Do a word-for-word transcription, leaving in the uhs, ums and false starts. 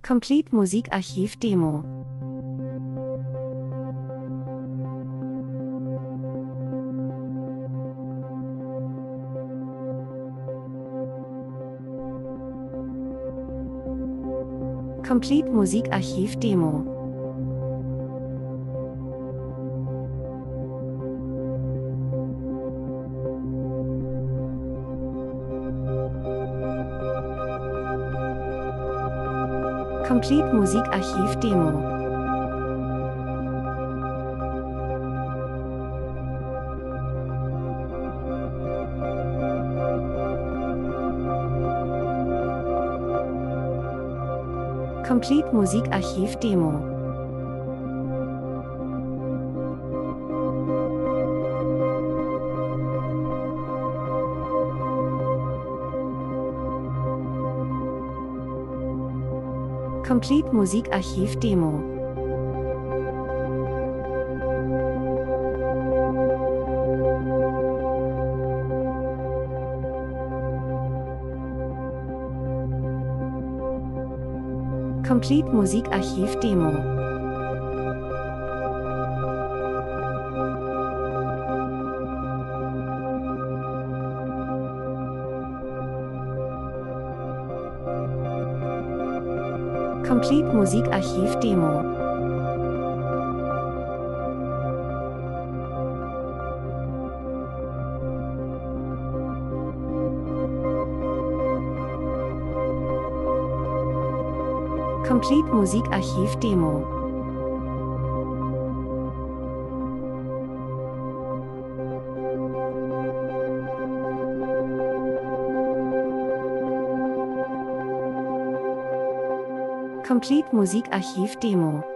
Complete Musikarchiv Demo. Complete Musikarchiv Demo. Complete Musikarchiv Demo. Complete Musikarchiv Demo. Complete Musikarchiv Demo. Complete Musikarchiv Demo. Complete Musikarchiv Demo. Complete Musikarchiv Demo. Complete Musikarchiv Demo.